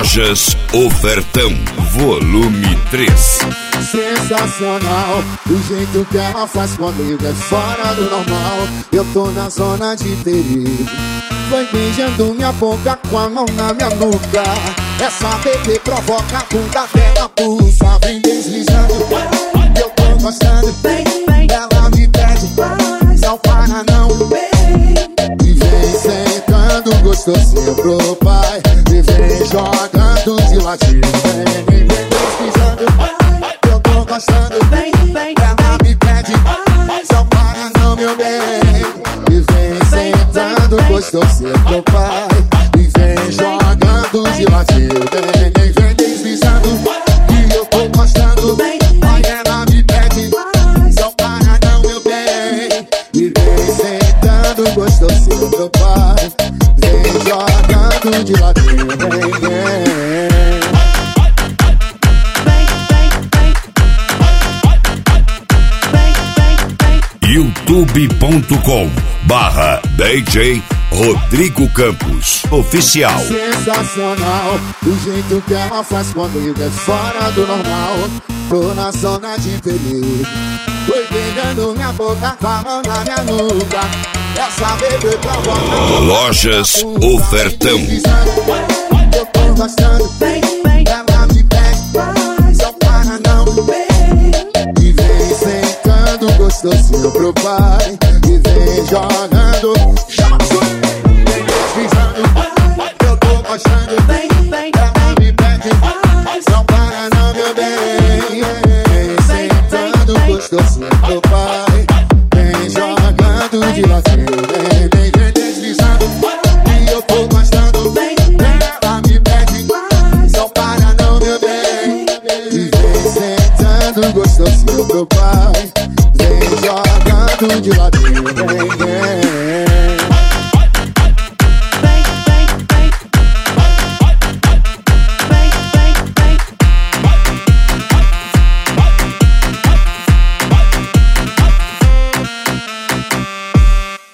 Lojas Ofertão, volume 3. Sensacional, o jeito que ela faz comigo é fora do normal. Eu tô na zona de perigo. Foi beijando minha boca com a mão na minha nuca. Essa bebê provoca a bunda dela, pulsa, vem deslizando. Eu tô gostando, ela me pede, não para não. E vem sentando gostosinho pro pai. E vem jogando de ladinho, vem deslizando. Eu tô gostando, ela me pede, não para não, meu bem. E vem sentando gostosinho pro pai. E vem jogando de ladinho, vem deslizando. E eu tô gostando, aí ela me pede, não para não, meu bem. E vem sentando gostosinho pro pai. Vem jogando de ladinho, vem. youtube.com/DJ Rodrigo Campos Oficial. Sensacional, o jeito que ela faz comigo é fora do normal. Tô na zona de perigo. Foi pegando minha boca, falando na minha nuca. Essa bebê provoca. Lojas Ofertão. Eu tô gostando, ela me pede, não para não. E vem sentando gostosinho pro pai. E vem jogando, vem deslizando. Eu tô gostando, ela me pede, não para não, meu bem. Vem sentando gostosinho pro pai. Vem jogando de ladinho, vem deslizando. E eu tô gostando, ela me pede, não para não, meu bem. E vem sentando gostosinho pro pai. Vem jogando de ladinho, vem.